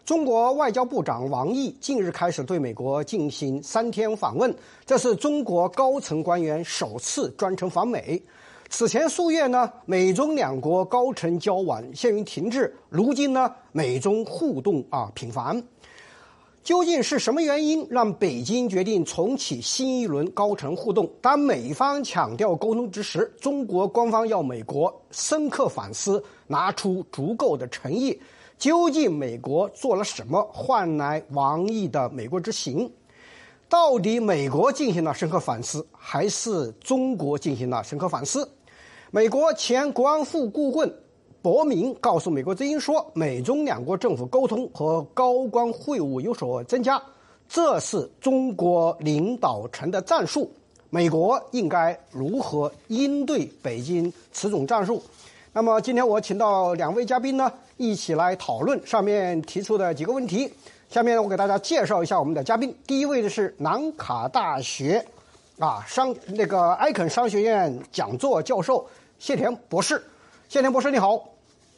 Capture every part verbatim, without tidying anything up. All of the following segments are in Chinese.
中国外交部长王毅近日开始对美国进行三天访问，这是中国高层官员首次专程访美。此前数月呢，美中两国高层交往陷于停滞，如今呢，美中互动啊频繁。究竟是什么原因让北京决定重启新一轮高层互动？当美方强调沟通之时，中国官方要美国深刻反思，拿出足够的诚意。究竟美国做了什么换来王毅的美国之行？到底美国进行了深刻反思，还是中国进行了深刻反思？美国前国安副顾问伯明告诉美国之音说，美中两国政府沟通和高官会晤有所增加，这是中国领导层的战术。美国应该如何应对北京此种战术？那么今天我请到两位嘉宾呢，一起来讨论上面提出的几个问题。下面我给大家介绍一下我们的嘉宾。第一位的是南卡大学啊商那个埃肯商学院讲座教授谢田博士。谢田博士你好。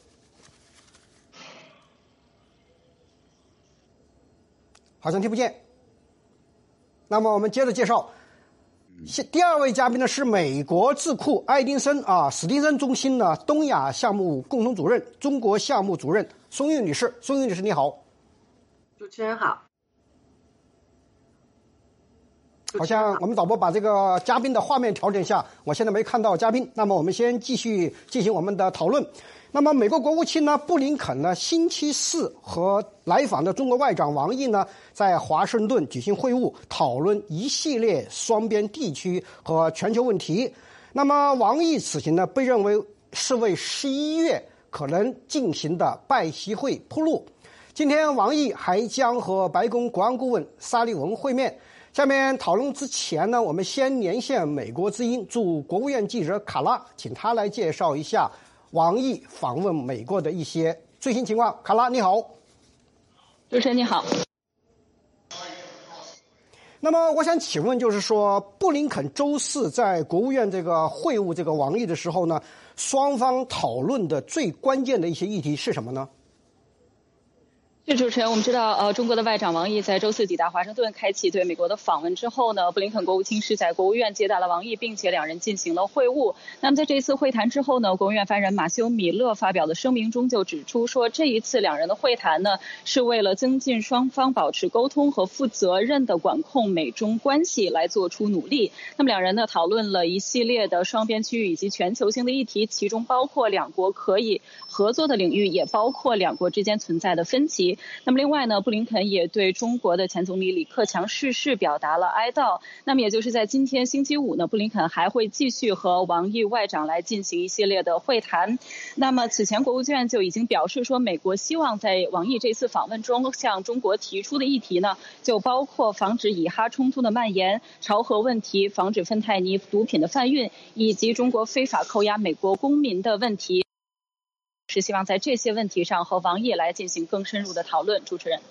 好像听不见。那么我们接着介绍。第二位嘉宾呢是美国智库爱丁森啊史汀森中心呢东亚项目共同主任、中国项目主任松韵女士。松韵女士你好。 主持人好。 好像我们导播把这个嘉宾的画面调整一下，我现在没看到嘉宾。那么我们先继续进行我们的讨论。那么美国国务卿呢布林肯呢星期四和来访的中国外长王毅呢在华盛顿举行会晤，讨论一系列双边地区和全球问题。那么王毅此行呢被认为是为十一月可能进行的拜习会铺路。今天王毅还将和白宫国安顾问沙利文会面。下面讨论之前呢，我们先连线美国之音驻国务院记者卡拉，请他来介绍一下王毅访问美国的一些最新情况。卡拉你好。 主持人你好。 那么我想请问，就是说布林肯周四在国务院这个会晤这个王毅的时候呢，双方讨论的最关键的一些议题是什么呢？ 是主持人，我们知道，呃，中国的外长王毅在周四抵达华盛顿，开启对美国的访问之后呢，布林肯国务卿是在国务院接待了王毅，并且两人进行了会晤。那么在这一次会谈之后呢，国务院发言人马修·米勒发表的声明中就指出说，这一次两人的会谈呢，是为了增进双方保持沟通和负责任的管控美中关系来做出努力。那么两人呢讨论了一系列的双边区域以及全球性的议题，其中包括两国可以合作的领域，也包括两国之间存在的分歧。那么另外呢，布林肯也对中国的前总理李克强逝世表达了哀悼。那么也就是在今天星期五呢，布林肯还会继续和王毅外长来进行一系列的会谈。那么此前国务院就已经表示说，美国希望在王毅这次访问中向中国提出的议题呢，就包括防止以哈冲突的蔓延、朝核问题、防止芬太尼毒品的贩运，以及中国非法扣押美国公民的问题。是希望在这些问题上和王毅来进行更深入的讨论。主持人，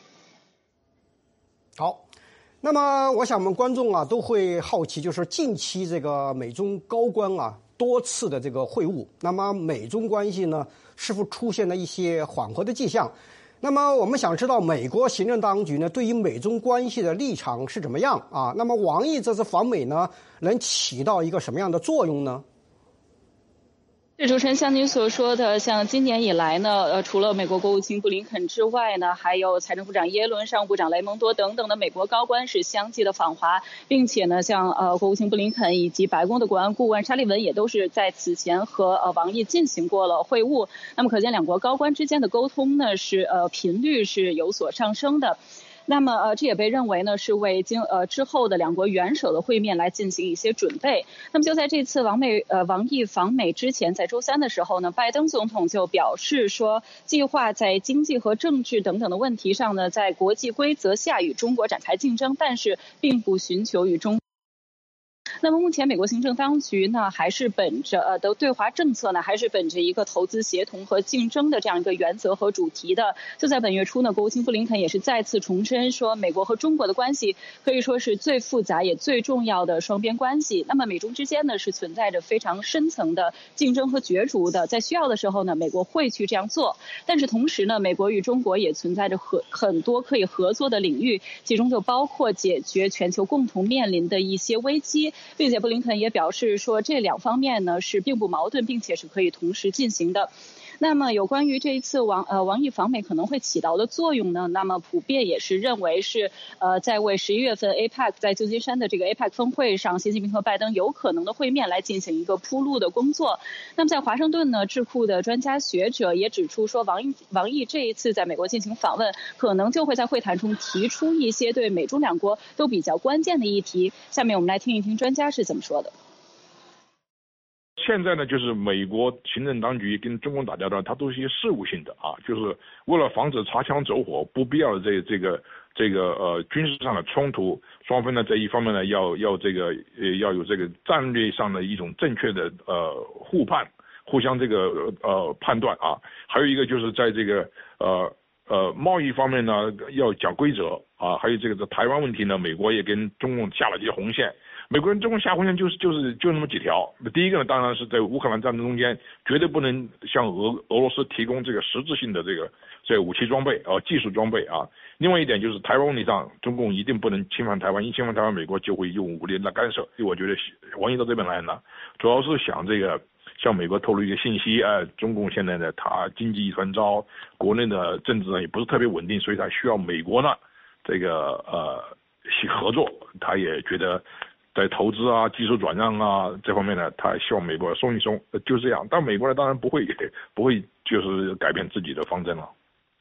好，那么我想我们观众啊都会好奇，就是近期这个美中高官啊多次的这个会晤，那么美中关系呢是否出现了一些缓和的迹象？那么我们想知道美国行政当局呢对于美中关系的立场是怎么样啊？那么王毅这次访美呢能起到一个什么样的作用呢？ 是主持人，像您所说的，像今年以来呢，呃，除了美国国务卿布林肯之外呢，还有财政部长耶伦、商务部长雷蒙多等等的美国高官是相继的访华，并且呢，像呃国务卿布林肯以及白宫的国安顾问沙利文也都是在此前和呃王毅进行过了会晤。那么可见两国高官之间的沟通呢是呃频率是有所上升的。那么呃，这也被认为呢是为经呃之后的两国元首的会面来进行一些准备。那么就在这次王美呃王毅访美之前，在周三的时候呢，拜登总统就表示说，计划在经济和政治等等的问题上呢，在国际规则下与中国展开竞争，但是并不寻求与中。 那么目前美国行政当局呢，还是本着呃的对华政策呢，还是本着一个投资协同和竞争的这样一个原则和主题的。就在本月初呢，国务卿布林肯也是再次重申说，美国和中国的关系可以说是最复杂也最重要的双边关系。那么美中之间呢，是存在着非常深层的竞争和角逐的，在需要的时候呢，美国会去这样做。但是同时呢，美国与中国也存在着很很多可以合作的领域，其中就包括解决全球共同面临的一些危机，并且布林肯也表示说，这两方面呢是并不矛盾，并且是可以同时进行的。那么有关于这一次王呃王毅访美可能会起到的作用呢，那么普遍也是认为是呃在为十一月份 A P E C 在旧金山的这个 A P E C 峰会上，习近平和拜登有可能的会面来进行一个铺路的工作。那么在华盛顿呢，智库的专家学者也指出说，王毅王毅这一次在美国进行访问，可能就会在会谈中提出一些对美中两国都比较关键的议题。下面我们来听一听专家是怎么说的。 现在呢，就是美国行政当局跟中共打交道，它都是一些事务性的啊，就是为了防止擦枪走火、不必要的这这个这个呃军事上的冲突，双方呢在一方面呢要要这个呃要有这个战略上的一种正确的呃互判，互相这个呃判断啊，还有一个就是在这个呃呃贸易方面呢要讲规则啊，还有这个在台湾问题呢，美国也跟中共下了这些红线。美国人中共下红线就是就是就那么几条。第一个呢，当然是在乌克兰战争中间，绝对不能向俄俄罗斯提供这个实质性的这个这个武器装备啊、呃、技术装备啊。另外一点就是台湾问题上，中共一定不能侵犯台湾，一侵犯台湾，美国就会用武力来干涉。所以我觉得王毅到这边来呢，主要是想这个向美国透露一个信息，哎、呃，中共现在呢，它经济一团糟，国内的政治呢也不是特别稳定，所以它需要美国呢这个呃合作，他也觉得。在投资啊、技术转让啊这方面呢，他希望美国松一松，就是这样。但美国呢，当然不会不会就是改变自己的方针了。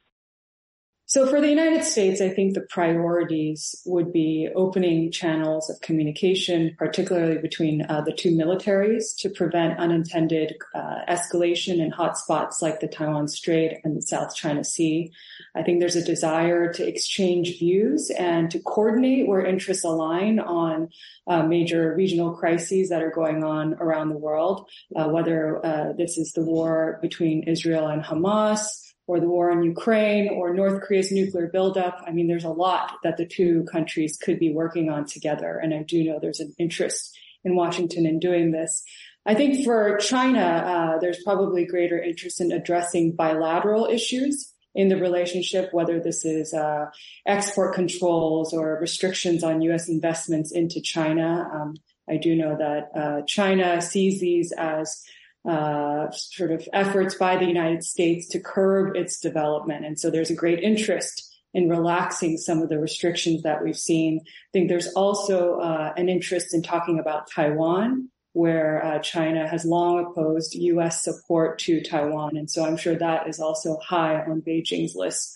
So for the United States, I think the priorities would be opening channels of communication, particularly between uh, the two militaries, to prevent unintended uh, escalation in hotspots like the Taiwan Strait and the South China Sea. I think there's a desire to exchange views and to coordinate where interests align on uh, major regional crises that are going on around the world, uh, whether uh, this is the war between Israel and Hamas, or the war in Ukraine, or North Korea's nuclear buildup. I mean, there's a lot that the two countries could be working on together, and I do know there's an interest in Washington in doing this. I think for China, uh, there's probably greater interest in addressing bilateral issues in the relationship, whether this is uh, export controls or restrictions on U S investments into China. Um, I do know that uh, China sees these as uh, sort of efforts by the United States to curb its development. And so there's a great interest in relaxing some of the restrictions that we've seen. I think there's also uh, an interest in talking about Taiwan, where uh, China has long opposed U S support to Taiwan. And so I'm sure that is also high on Beijing's list.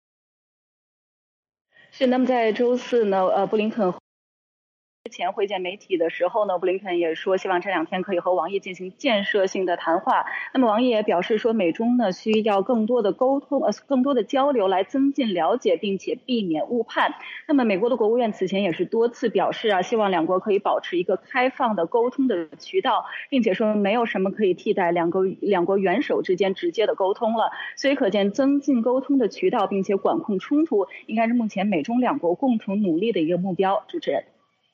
是，那么在周四呢，呃，布林肯之前会见媒体的时候呢，布林肯也说希望这两天可以和王毅进行建设性的谈话。那么王毅也表示说，美中呢需要更多的沟通，呃，更多的交流来增进了解，并且避免误判。那么美国的国务院此前也是多次表示啊，希望两国可以保持一个开放的沟通的渠道，并且说没有什么可以替代两国两国元首之间直接的沟通了。所以可见增进沟通的渠道，并且管控冲突，应该是目前美中两国共同努力的一个目标。主持人。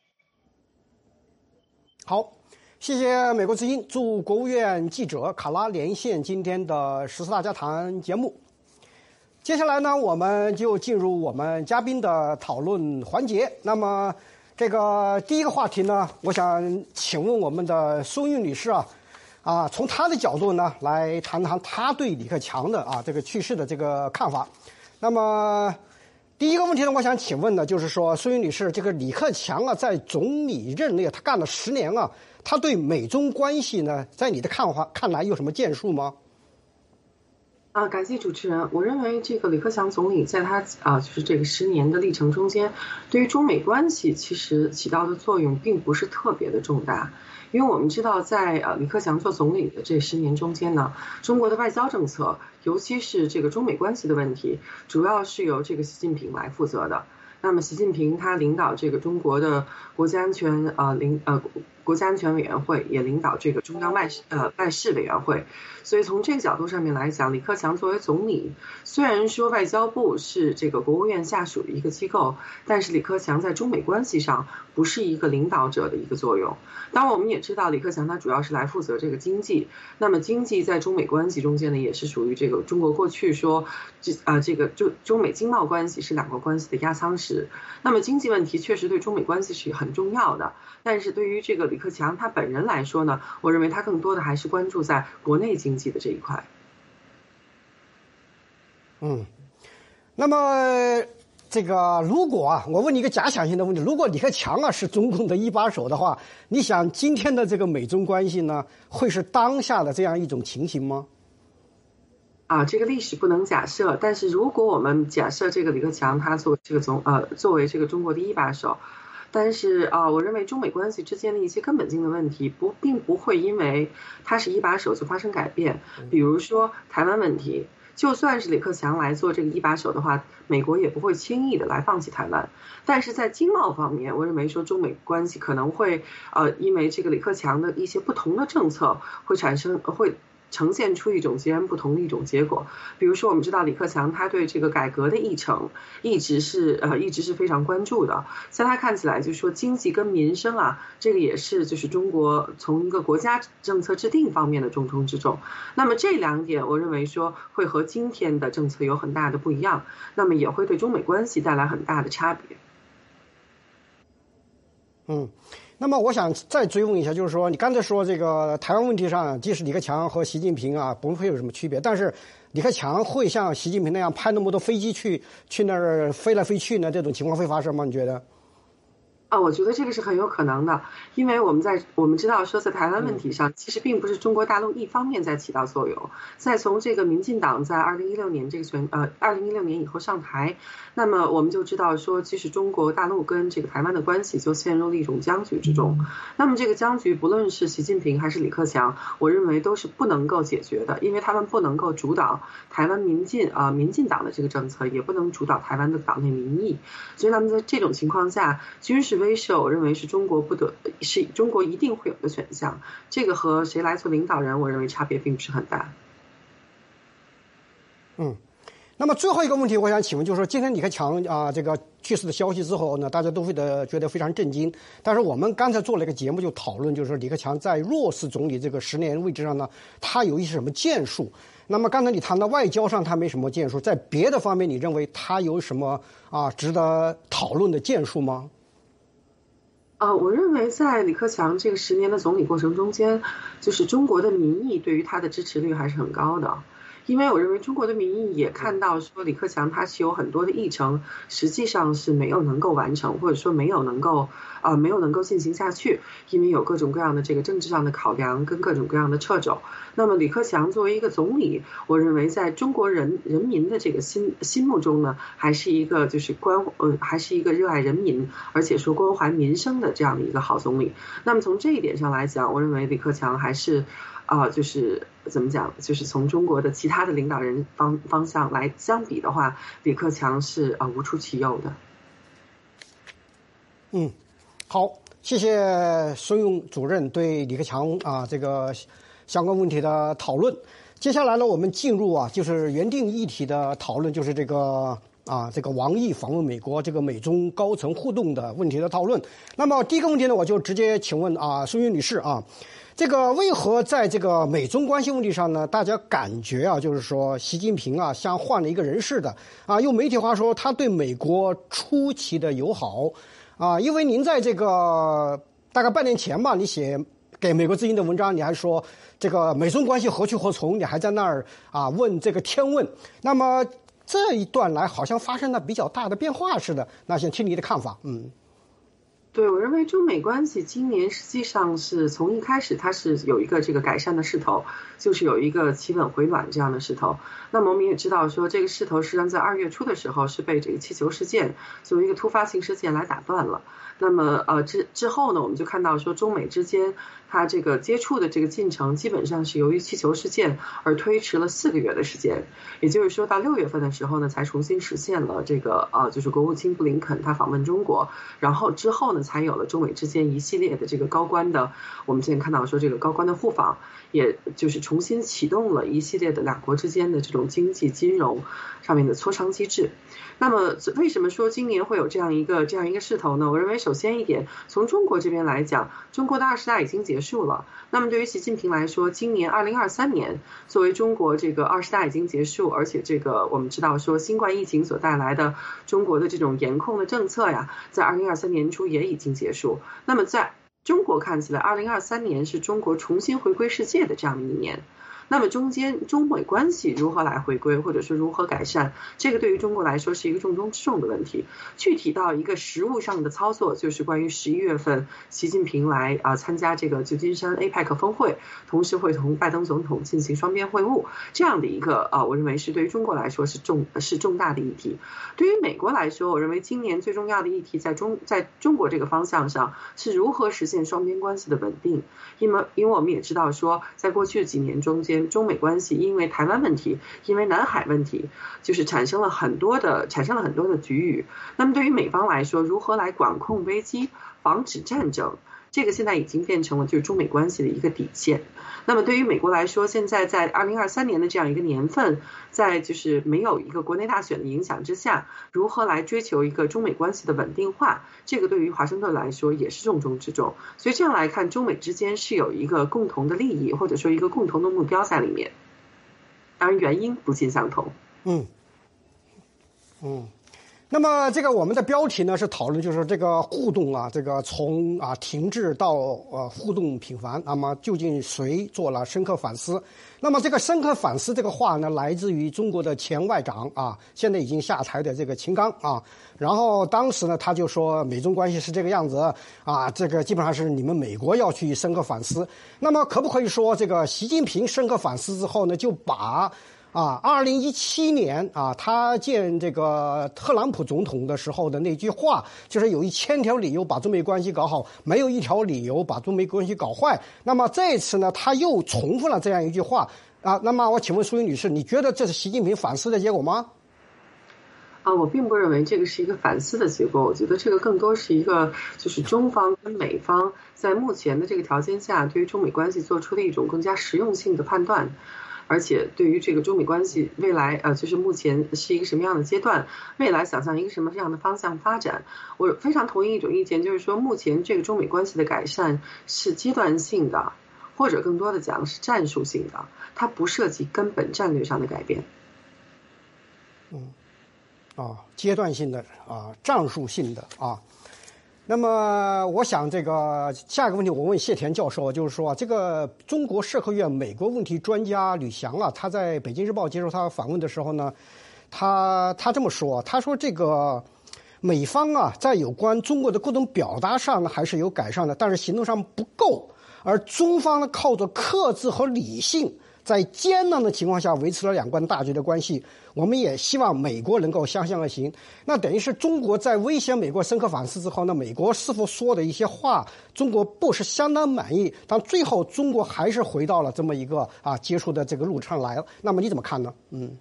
好，谢谢美国之音驻国务院记者卡拉连线今天的十四大家谈节目。接下来呢，我们就进入我们嘉宾的讨论环节。那么，这个第一个话题呢，我想请问我们的苏韵女士啊，啊，从她的角度呢，来谈谈她对李克强的啊这个去世的这个看法。那么。第一个问题呢，我想请问呢，就是说，苏韵女士，这个李克强啊，在总理任内他干了十年啊，他对美中关系呢，在你的看法看来有什么建树吗？ 啊，感谢主持人。我认为这个李克强总理在他啊，就是这个十年的历程中间，对于中美关系其实起到的作用并不是特别的重大。因为我们知道在，在呃李克强做总理的这十年中间呢，中国的外交政策，尤其是这个中美关系的问题，主要是由这个习近平来负责的。那么习近平他领导这个中国的国家安全啊领呃国国家安全委员会，也领导这个中央外事呃外事委员会。所以从这个角度上面来讲，李克强作为总理，虽然说外交部是这个国务院下属的一个机构，但是李克强在中美关系上不是一个领导者的一个作用。当然我们也知道，李克强他主要是来负责这个经济，那么经济在中美关系中间呢，也是属于这个中国过去说这啊、呃、这个中中美经贸关系是两国关系的压舱石。那么经济问题确实对中美关系是很重要的，但是对于这个李克强他本人来说呢，我认为他更多的还是关注在国内经济的这一块。 嗯，那么这个如果啊，我问你一个假想性的问题，如果李克强啊是中共的一把手的话，你想今天的这个美中关系呢，会是当下的这样一种情形吗？ 啊，这个历史不能假设，但是如果我们假设这个李克强他作为这个总呃作为这个中国的一把手，但是啊、呃，我认为中美关系之间的一些根本性的问题不并不会因为他是一把手就发生改变，比如说台湾问题。就算是李克强来做这个一把手的话，美国也不会轻易的来放弃台湾。但是在经贸方面，我认为说中美关系可能会呃因为这个李克强的一些不同的政策会产生会。呈现出一种截然不同的一种结果。比如说我们知道李克强他对这个改革的议程一直是呃一直是非常关注的，像他看起来就是说经济跟民生啊，这个也是就是中国从一个国家政策制定方面的重中之重。那么这两点我认为说会和今天的政策有很大的不一样，那么也会对中美关系带来很大的差别。 嗯，那么我想再追问一下，就是说你刚才说这个台湾问题上，即使李克强和习近平啊不会有什么区别，但是李克强会像习近平那样派那么多飞机去去那儿飞来飞去呢？这种情况会发生吗？你觉得？ 啊，我觉得这个是很有可能的，因为我们在我们知道说在台湾问题上，其实并不是中国大陆一方面在起到作用。再从这个民进党在二零一六年这个选呃二零一六年以后上台，那么我们就知道说，其实中国大陆跟这个台湾的关系就陷入了一种僵局之中。那么这个僵局不论是习近平还是李克强，我认为都是不能够解决的，因为他们不能够主导台湾民进啊、呃、民进党的这个政策，也不能主导台湾的党内民意。所以他们在这种情况下，军事威慑，我认为是中国不得是中国一定会有的选项。这个和谁来做领导人，我认为差别并不是很大。 嗯，那么最后一个问题，我想请问，就是说今天李克强啊、呃、这个去世的消息之后呢，大家都会的觉得非常震惊。但是我们刚才做了一个节目，就讨论，就是说李克强在若是总理这个十年位置上呢，他有一些什么建树？那么刚才你谈到外交上他没什么建树，在别的方面你认为他有什么啊值得讨论的建树吗？ 呃，我认为在李克强这个十年的总理过程中间，就是中国的民意对于他的支持率还是很高的。因为我认为中国的民意也看到说李克强他是有很多的议程实际上是没有能够完成，或者说没有能够呃没有能够进行下去，因为有各种各样的这个政治上的考量跟各种各样的掣肘。那么李克强作为一个总理，我认为在中国人人民的这个心心目中呢，还是一个就是关呃还是一个热爱人民，而且说关怀民生的这样的一个好总理。那么从这一点上来讲，我认为李克强还是啊、呃、就是怎么讲，就是从中国的其他的领导人方方向来相比的话，李克强是啊、呃、无出其右的。 嗯，好，谢谢孙勇主任对李克强啊这个相关问题的讨论。接下来呢，我们进入啊就是原定议题的讨论，就是这个啊这个王毅访问美国，这个美中高层互动的问题的讨论。那么第一个问题呢，我就直接请问啊孙云女士啊。这个为何在这个美中关系问题上呢，大家感觉啊，就是说习近平啊像换了一个人似的啊？用媒体话说，他对美国出奇的友好啊。因为您在这个大概半年前吧，你写给美国之音的文章，你还说这个美中关系何去何从，你还在那儿啊问这个天问。那么这一段来好像发生了比较大的变化似的，那想听你的看法。嗯。 对，我认为中美关系今年实际上是从一开始它是有一个这个改善的势头，就是有一个企稳回暖这样的势头。那么我们也知道说，这个势头实际上在二月初的时候是被这个气球事件作为一个突发性事件来打断了。那么呃之之后呢，我们就看到说中美之间它这个接触的这个进程基本上是由于气球事件而推迟了四个月的时间，也就是说到六月份的时候呢，才重新实现了这个呃就是国务卿布林肯他访问中国，然后之后呢。 呢，才有了中美之间一系列的这个高官的，我们之前看到说这个高官的互访，也就是重新启动了一系列的两国之间的这种经济金融上面的磋商机制。那么为什么说今年会有这样一个这样一个势头呢？我认为首先一点，从中国这边来讲，中国的二十大已经结束了。那么对于习近平来说，今年二零二三年作为中国这个二十大已经结束，而且这个我们知道说新冠疫情所带来的中国的这种严控的政策呀，在二零二三年初也已经结束。那么在中国看起来，二零二三年是中国重新回归世界的这样的一年。那么中间中美关系如何来回归，或者说如何改善，这个对于中国来说是一个重中之重的问题。具体到一个实务上的操作，就是关于十一月份习近平来啊参加这个旧金山 A P E C 峰会，同时会同拜登总统进行双边会晤，这样的一个啊，我认为是对于中国来说是重是重大的议题。对于美国来说，我认为今年最重要的议题在中在中国这个方向上是如何实现双边关系的稳定。因为因为我们也知道说，在过去几年中间，中美关系因为台湾问题，因为南海问题，就是产生了很多的产生了很多的局域。那么对于美方来说，如何来管控危机，防止战争，这个现在已经变成了就是中美关系的一个底线。那么对于美国来说，现在在二零二三年的这样一个年份，在就是没有一个国内大选的影响之下，如何来追求一个中美关系的稳定化，这个对于华盛顿来说也是重中之重。所以这样来看，中美之间是有一个共同的利益，或者说一个共同的目标在里面。当然原因不尽相同。 嗯嗯。那么这个我们的标题呢是讨论就是这个互动啊，这个从啊停滞到呃互动频繁，那么究竟谁做了深刻反思？那么这个深刻反思这个话呢，来自于中国的前外长啊，现在已经下台的这个秦刚啊。然后当时呢他就说美中关系是这个样子啊，这个基本上是你们美国要去深刻反思。那么可不可以说这个习近平深刻反思之后呢，就把啊，二零一七年啊，他见这个特朗普总统的时候的那句话，就是有一千条理由把中美关系搞好，没有一条理由把中美关系搞坏。那么这次呢，他又重复了这样一句话啊。那么我请问苏云女士，你觉得这是习近平反思的结果吗？ 啊，我并不认为这个是一个反思的结果，我觉得这个更多是一个就是中方跟美方在目前的这个条件下，对于中美关系做出的一种更加实用性的判断。而且对于这个中美关系未来呃，就是目前是一个什么样的阶段，未来想象一个什么样的方向发展，我非常同意一种意见，就是说目前这个中美关系的改善是阶段性的，或者更多的讲是战术性的，它不涉及根本战略上的改变。 嗯，啊，阶段性的啊，战术性的啊。那么我想这个下一个问题我问谢田教授，就是说这个中国社科院美国问题专家吕翔啊，他在北京日报接受他访问的时候呢，他他这么说，他说这个美方啊在有关中国的各种表达上呢还是有改善的，但是行动上不够，而中方呢靠着克制和理性，在艰难的情况下维持了两岸大局的关系。我们也希望美国能够相向而行。那等于是中国在威胁美国深刻反思之后呢，美国是否说的一些话中国不是相当满意，但最后中国还是回到了这么一个啊接触的这个路上来了。那么你怎么看呢？嗯，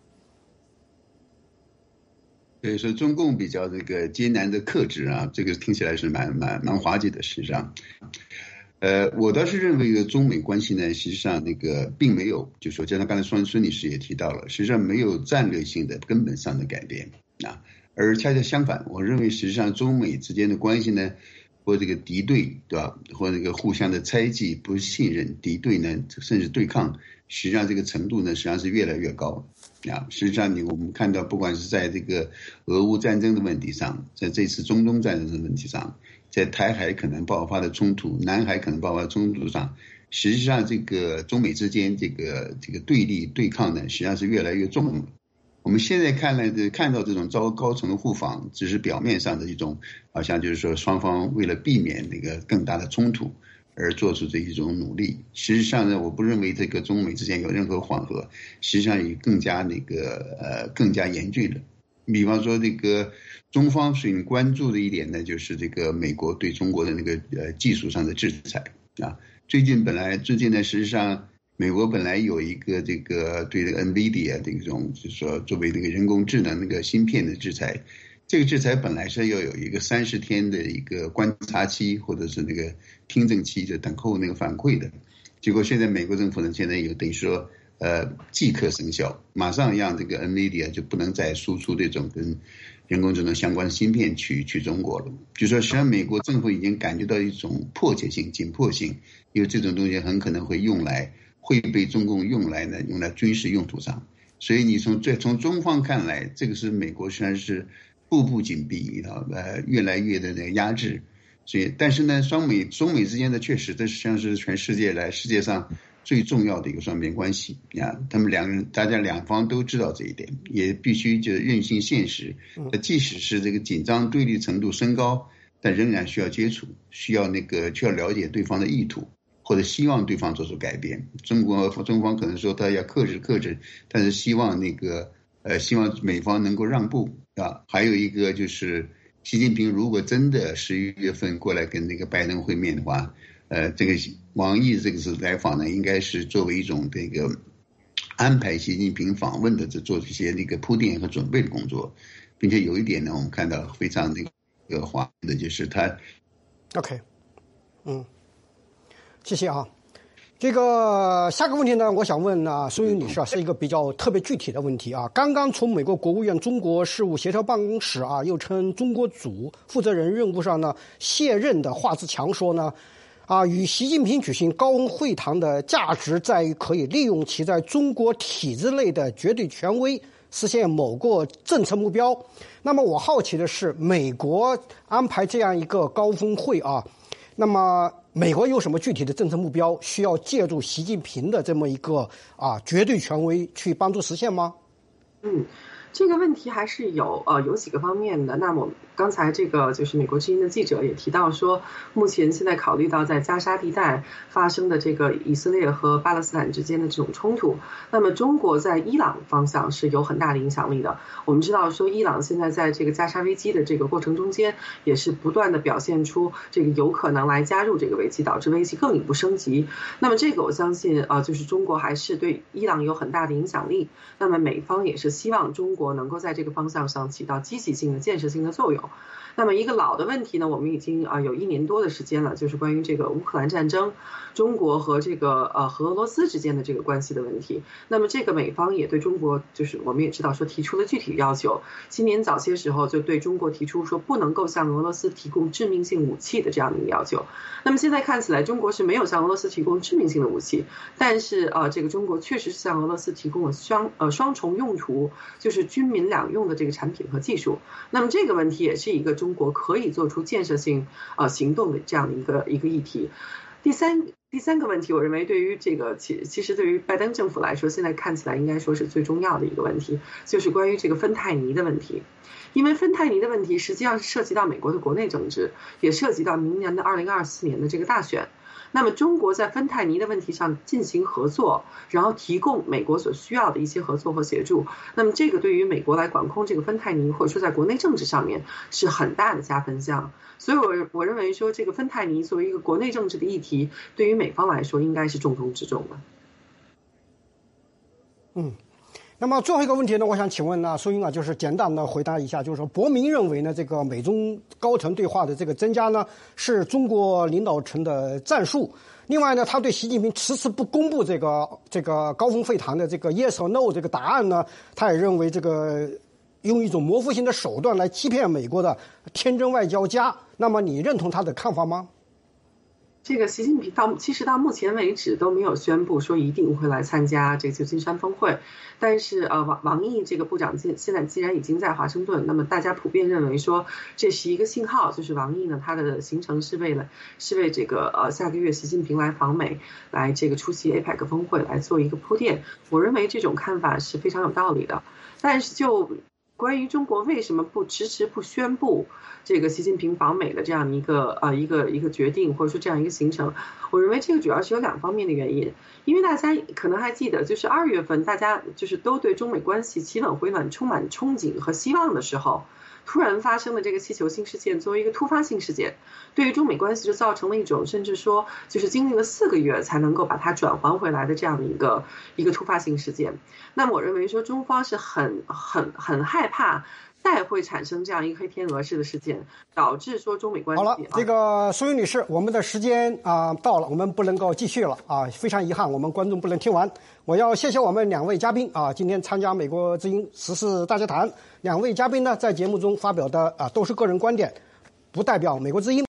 所以说中共比较这个艰难的克制啊，这个听起来是蛮蛮蛮滑稽的。实际上呃，我倒是认为，个中美关系呢，实际上那个并没有，就说，就像刚才孙孙女士也提到了，实际上没有战略性的根本上的改变啊，而恰恰相反，我认为实际上中美之间的关系呢，或这个敌对，对吧？或这个互相的猜忌、不信任、敌对呢，甚至对抗，实际上这个程度呢，实际上是越来越高啊。实际上，你我们看到，不管是在这个俄乌战争的问题上，在这次中东战争的问题上，在台海可能爆发的冲突、南海可能爆发的冲突上，实际上这个中美之间这个这个对立对抗呢，实际上是越来越重了。我们现在看来的看到这种高高层的互访，只是表面上的一种，好像就是说双方为了避免那个更大的冲突而做出这一种努力。实际上呢，我不认为这个中美之间有任何缓和，实际上也更加那个呃更加严峻了。比方说这个中方所关注的一点呢，就是这个美国对中国的那个呃技术上的制裁啊。最近本来最近呢，实际上美国本来有一个这个对这个 NVIDIA 这种就是说作为这个人工智能那个芯片的制裁， 这个制裁本来是要有一个三十天的一个观察期，或者是那个听证期，就等候那个反馈的。结果现在美国政府呢，现在有等于说，呃，即刻生效，马上让这个 NVIDIA 就不能再输出这种跟人工智能相关的芯片去去中国了。就说实际上美国政府已经感觉到一种迫切性、紧迫性，因为这种东西很可能会用来会被中共用来呢，用来军事用途上。所以你从这从中方看来，这个是美国虽然是步步紧逼啊，呃，越来越的那个压制。所以，但是呢，双美中美之间的确实，这实际上是全世界来世界上最重要的一个双边关系啊。他们两个人，大家两方都知道这一点，也必须就认清现实。即使是这个紧张对立程度升高，但仍然需要接触，需要那个需要了解对方的意图，或者希望对方做出改变。中国中方可能说他要克制克制，但是希望那个呃，希望美方能够让步啊。还有一个就是。习近平如果真的十一月份过来跟那个拜登会面的话，呃，这个王毅这个是来访呢，应该是作为一种这个安排习近平访问的，这做这些那个铺垫和准备的工作，并且有一点呢，我们看到非常这个话的就是他 ，OK， 嗯，谢谢啊。这个下个问题呢，我想问呢，孙云女士啊，是一个比较特别具体的问题啊。刚刚从美国国务院中国事务协调办公室啊，又称中国组负责人任务上呢卸任的华自强说呢，啊，与习近平举行高峰会谈的价值在于可以利用其在中国体制内的绝对权威，实现某个政策目标。那么我好奇的是，美国安排这样一个高峰会啊，那么美国有什么具体的政策目标需要借助习近平的这么一个啊绝对权威去帮助实现吗？ 嗯，这个问题还是有呃有几个方面的。那么刚才这个就是美国之音的记者也提到说，目前现在考虑到在加沙地带发生的这个以色列和巴勒斯坦之间的这种冲突，那么中国在伊朗方向是有很大的影响力的。我们知道说，伊朗现在在这个加沙危机的这个过程中间，也是不断的表现出这个有可能来加入这个危机，导致危机更一步升级。那么这个我相信呃，就是中国还是对伊朗有很大的影响力。那么美方也是希望中国能够在这个方向上起到积极性的、建设性的作用。那么一个老的问题呢，我们已经啊有一年多的时间了，就是关于这个乌克兰战争，中国和这个呃和俄罗斯之间的这个关系的问题。那么这个美方也对中国，就是我们也知道说提出了具体要求，今年早些时候就对中国提出说不能够向俄罗斯提供致命性武器的这样的一个要求。那么现在看起来，中国是没有向俄罗斯提供致命性的武器，但是呃这个中国确实是向俄罗斯提供了双呃双重用途，就是军民两用的这个产品和技术。那么这个问题也是一个中国可以做出建设性呃行动的这样的一个一个议题。第三第三个问题，我认为对于这个其其实对于拜登政府来说，现在看起来应该说是最重要的一个问题，就是关于这个芬太尼的问题。因为芬太尼的问题实际上是涉及到美国的国内政治，也涉及到明年的二零二四年的这个大选。那么中国在芬太尼的问题上进行合作，然后提供美国所需要的一些合作和协助，那么这个对于美国来管控这个芬太尼，或者说在国内政治上面是很大的加分项。所以我我认为说，这个芬太尼作为一个国内政治的议题，对于美方来说应该是重中之重的。 嗯。那么最后一个问题呢，我想请问呢，苏英啊，就是简短的回答一下，就是说，伯明认为呢，这个美中高层对话的这个增加呢，是中国领导层的战术。另外呢，他对习近平迟迟不公布这个这个高峰会谈的这个 yes or no 这个答案呢，他也认为这个用一种模糊性的手段来欺骗美国的天真外交家。那么你认同他的看法吗？ 这个习近平到其实到目前为止都没有宣布说一定会来参加这个旧金山峰会，但是呃王王毅这个部长现现在既然已经在华盛顿，那么大家普遍认为说这是一个信号，就是王毅呢他的行程是为了是为这个呃下个月习近平来访美，来这个出席 A P E C 峰会来做一个铺垫。我认为这种看法是非常有道理的，但是就关于中国为什么不迟迟不宣布这个习近平访美的这样一个呃一个一个决定，或者说这样一个行程，我认为这个主要是有两方面的原因。因为大家可能还记得，就是二月份大家就是都对中美关系起稳回暖充满憧憬和希望的时候，突然发生的这个气球性事件作为一个突发性事件，对于中美关系就造成了一种甚至说就是经历了四个月才能够把它转还回来的这样的一个一个突发性事件。那么我认为说中方是很很很害怕再会产生这样一个黑天鹅式的事件，导致说中美关系。 好了，这个苏云女士，我们的时间啊、呃、到了，我们不能够继续了啊，非常遗憾，我们观众不能听完。我要谢谢我们两位嘉宾啊，今天参加美国之音时事大家谈。两位嘉宾呢，在节目中发表的啊都是个人观点，不代表美国之音。